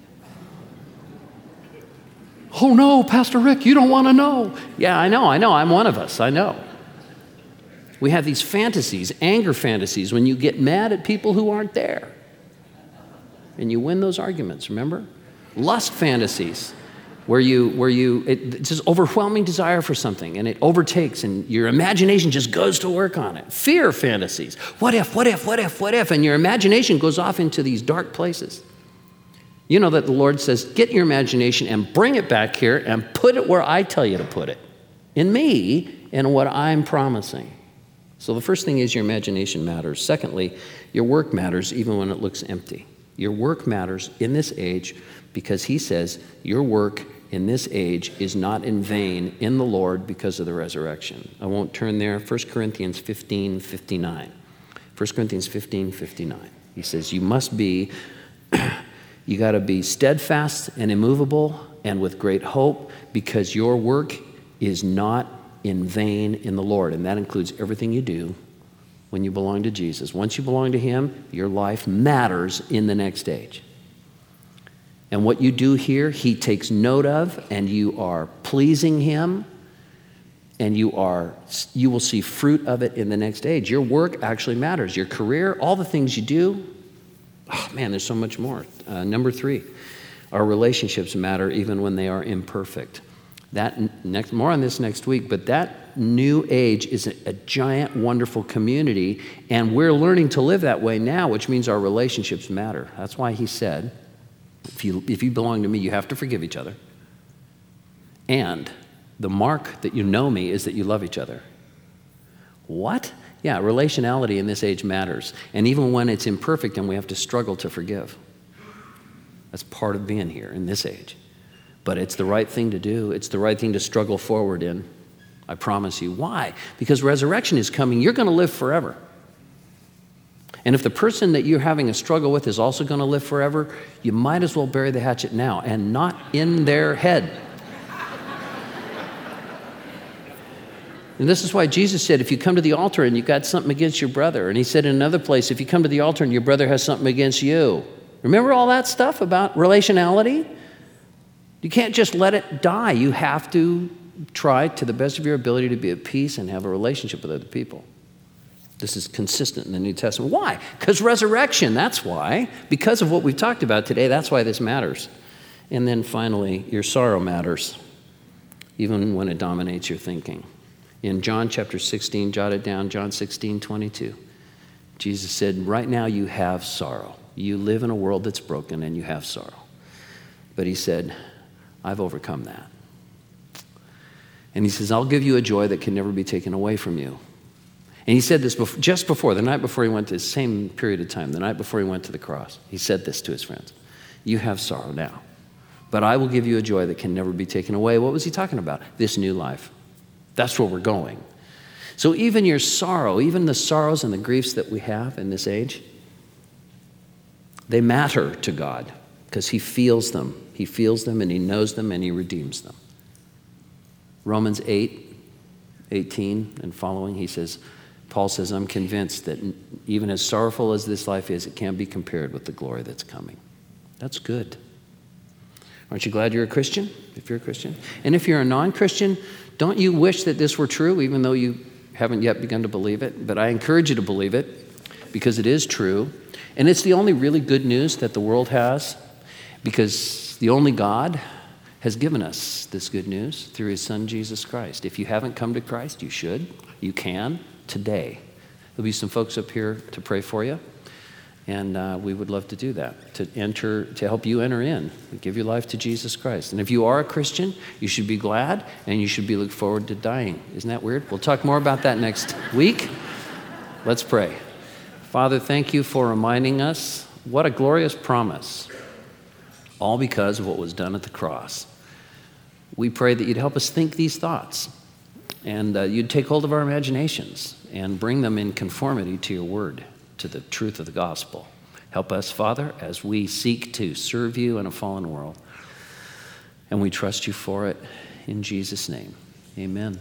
Oh no, Pastor Rick, you don't want to know. Yeah, I know. I'm one of us. I know. We have these fantasies, anger fantasies, when you get mad at people who aren't there. And you win those arguments, remember? Lust fantasies. It's this overwhelming desire for something, and it overtakes, and your imagination just goes to work on it. Fear fantasies. What if, and your imagination goes off into these dark places. You know that the Lord says, get your imagination and bring it back here and put it where I tell you to put it. In me and what I'm promising. So the first thing is your imagination matters. Secondly, your work matters even when it looks empty. Your work matters in this age because he says your work in this age is not in vain in the Lord because of the resurrection. I won't turn there. 1 Corinthians 15:59. 1 Corinthians 15:59. He says you got to be steadfast and immovable and with great hope because your work is not in vain in the Lord. And that includes everything you do when you belong to Jesus. Once you belong to him, your life matters in the next age. And what you do here, he takes note of, and you are pleasing him, and you will see fruit of it in the next age. Your work actually matters. Your career, all the things you do, oh man, there's so much more. Number 3, our relationships matter even when they are imperfect. More on this next week, but that new age is a giant, wonderful community, and we're learning to live that way now, which means our relationships matter. That's why he said, if you belong to me, you have to forgive each other. And the mark that you know me is that you love each other. What? Yeah, relationality in this age matters. And even when it's imperfect and we have to struggle to forgive. That's part of being here in this age. But it's the right thing to do. It's the right thing to struggle forward in. I promise you. Why? Because resurrection is coming. You're going to live forever. And if the person that you're having a struggle with is also going to live forever, you might as well bury the hatchet now and not in their head. And this is why Jesus said, if you come to the altar and you've got something against your brother, and he said in another place, if you come to the altar and your brother has something against you. Remember all that stuff about relationality? You can't just let it die. You have to try to the best of your ability to be at peace and have a relationship with other people. This is consistent in the New Testament. Why? Because resurrection, that's why. Because of what we've talked about today, that's why this matters. And then finally, your sorrow matters, even when it dominates your thinking. In John chapter 16, jot it down, John 16:22. Jesus said, right now you have sorrow. You live in a world that's broken and you have sorrow. But he said, I've overcome that. And he says, I'll give you a joy that can never be taken away from you. And he said this just before, the night before he went to the same period of time, the night before he went to the cross. He said this to his friends. You have sorrow now, but I will give you a joy that can never be taken away. What was he talking about? This new life. That's where we're going. So even your sorrow, even the sorrows and the griefs that we have in this age, they matter to God because he feels them. He feels them and he knows them and he redeems them. Romans 8:18 and following, Paul says, I'm convinced that even as sorrowful as this life is, it can't be compared with the glory that's coming. That's good. Aren't you glad you're a Christian, if you're a Christian? And if you're a non-Christian, don't you wish that this were true, even though you haven't yet begun to believe it? But I encourage you to believe it, because it is true. And it's the only really good news that the world has, because the only God has given us this good news through his son, Jesus Christ. If you haven't come to Christ, you should. You can today. There'll be some folks up here to pray for you. And we would love to do that, to help you enter in, give your life to Jesus Christ. And if you are a Christian, you should be glad and you should be looking forward to dying. Isn't that weird? We'll talk more about that next week. Let's pray. Father, thank you for reminding us what a glorious promise, all because of what was done at the cross. We pray that you'd help us think these thoughts and you'd take hold of our imaginations and bring them in conformity to your word, to the truth of the gospel. Help us, Father, as we seek to serve you in a fallen world. And we trust you for it in Jesus' name. Amen.